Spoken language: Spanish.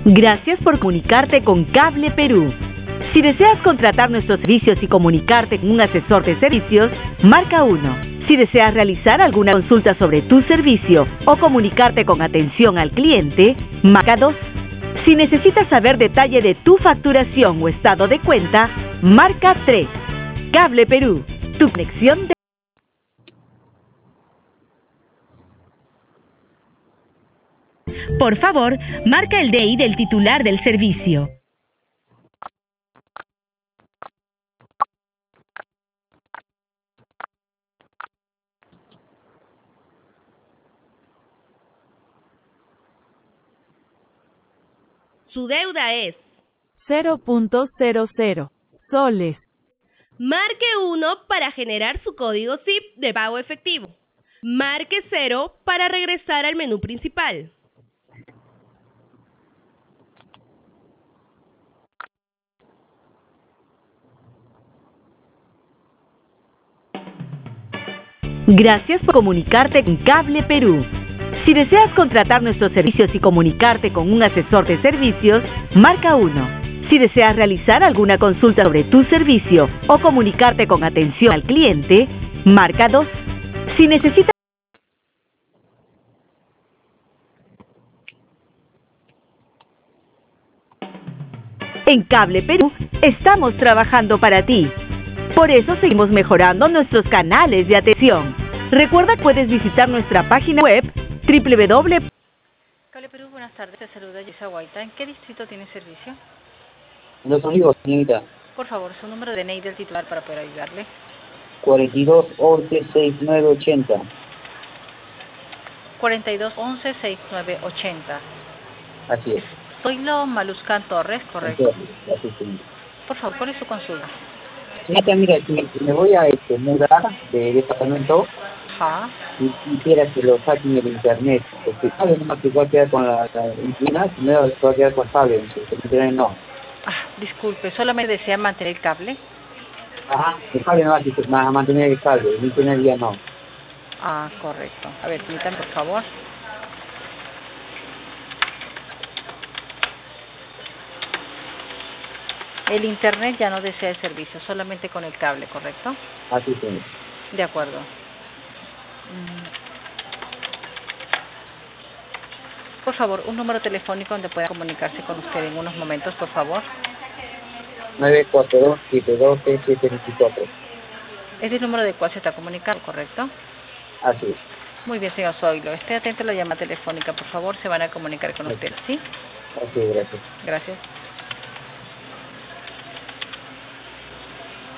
Gracias por comunicarte con Cable Perú. Si deseas contratar nuestros servicios y comunicarte con un asesor de servicios, marca 1. Si deseas realizar alguna consulta sobre tu servicio o comunicarte con atención al cliente, marca 2. Si necesitas saber detalle de tu facturación o estado de cuenta, marca 3. Cable Perú, tu conexión de... Por favor, marca el DNI del titular del servicio. Su deuda es 0.00 soles. Marque 1 para generar su código SIP de pago efectivo. Marque 0 para regresar al menú principal. Gracias por comunicarte con Cable Perú. Si deseas contratar nuestros servicios y comunicarte con un asesor de servicios, marca 1. Si deseas realizar alguna consulta sobre tu servicio o comunicarte con atención al cliente, marca 2. Si necesitas... En Cable Perú estamos trabajando para ti. Por eso seguimos mejorando nuestros canales de atención. Recuerda que puedes visitar nuestra página web www. Cable Perú, buenas tardes. Te saluda Yesa Guaita. ¿En qué distrito tiene servicio? Los Olivos, señorita. Por favor, su número de DNI del titular para poder ayudarle. 4211-6980. 4211-6980. Así es. Zoilo Maluscan Torres, correcto. Así es, señorita. Por favor, ¿cuál es su consulta? Señorita, mira, si me voy a mudar de departamento, Ajá. y quisiera que lo saquen del internet, porque sabe nomás que va a quedar con la inquilina, si no va a quedar con cable, el internet no. Ah, disculpe, ¿solamente desea mantener el cable? Ajá, el cable no va a mantener el cable, el internet ya no. Ah, correcto. A ver, permítanme, por favor. El internet ya no desea el servicio, solamente con el cable, ¿correcto? Así es. De acuerdo. Por favor, un número telefónico donde pueda comunicarse con usted en unos momentos, por favor. 942-712-724. Es el número del cual se está comunicando, ¿correcto? Así es. Muy bien, señor Zoilo. Esté atento a la llamada telefónica, por favor. Se van a comunicar con usted, ¿sí? Así es, gracias. Gracias.